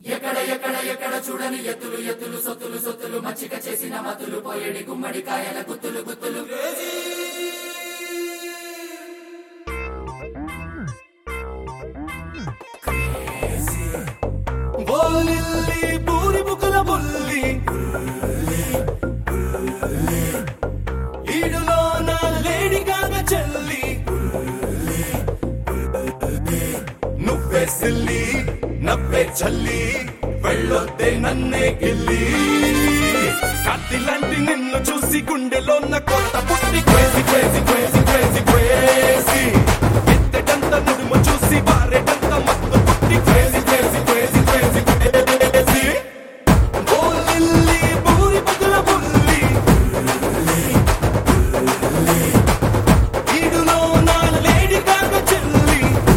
ఎక్కడ ఎక్కడ ఎక్కడ చూడని ఎత్తులు ఎత్తులు సొత్తులు సొత్తులు మచ్చిక చేసిన మతులు పోయేడి గుమ్మడి కాయల గుత్తులు గుత్తులు బోలిల్లి పూరి బుకుల బుల్లి ఈడులో నా లేడి కాగ చెల్లి నువ్వే సిల్లి నవ్వే చల్లి వెళ్ళొద్దే నన్నే గిల్లి కత్తిలాంటి నిన్ను చూసి గుండెలో నా కొత్త పుట్టి crazy crazy crazy crazy crazy ఎత్తడంత నుడుము చూసి బారేటంత మత్తు పుట్టి crazy crazy crazy crazy crazy బోలిల్లి బూరి బుగ్గల బుల్లి ఈడులో నా లేడి కాగ చెల్లి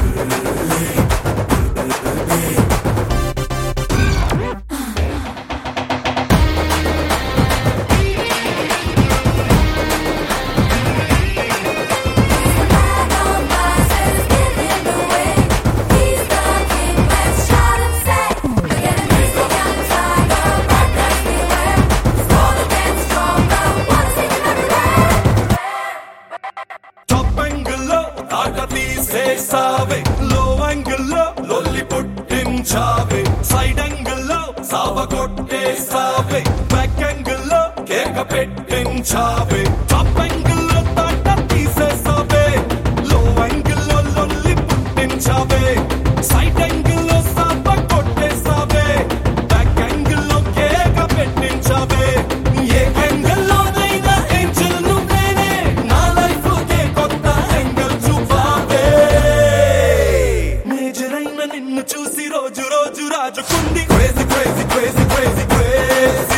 తీసేసావే లో యాంగిల్లో లొల్లి పుట్టించావే సైడ్ యాంగిల్లో సావ కొట్టేసావే బ్యాక్ యాంగిల్లో కేక పెట్టించావే టాప్ యాంగిల్లో తాట తీసేసావే లో యాంగిల్లో లొల్లి పుట్టించావే సైడ్ యాంగిల్లో సావ కొట్టేసావే బ్యాక్ యాంగిల్లో కేక పెట్టించావే ఏ యాంగిల్లోనైనా ఏంజల్ నువ్వేనే నా లైఫ్ కే కొత్త యాంగిల్ చూపావే మేజరైన నిన్ను చూసి రోజు రోజు రాజుకుంది crazy crazy crazy crazy crazy